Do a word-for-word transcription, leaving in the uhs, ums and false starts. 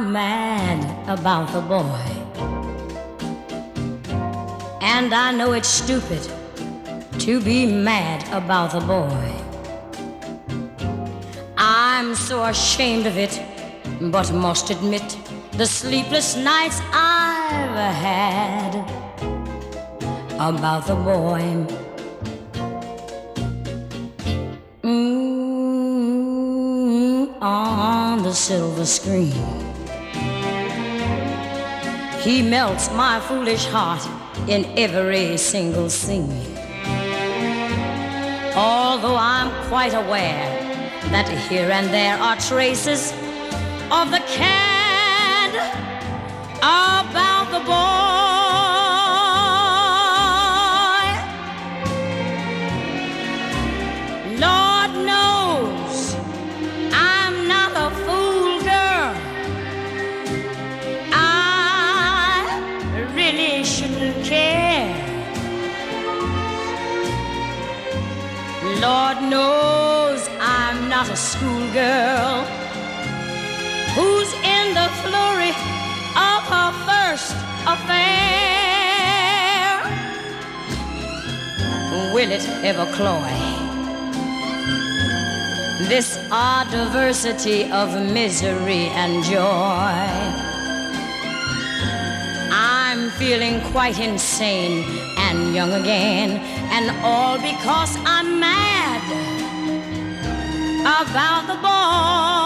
I'm mad about the boy. And I know it's stupid to be mad about the boy. I'm so ashamed of it, but must admit the sleepless nights I've had about the boy. Mm, on the silver screen, he melts my foolish heart in every single scene. Although I'm quite aware that here and there are traces of the cad about the boy. Lord knows I'm not a fool girl. I really shouldn't care. Lord knows I'm not a schoolgirl who's in the flurry of her first affair. Will it ever cloy this odd diversity of misery and joy? I'm feeling quite insane and young again, and all because I'm mad about the boy.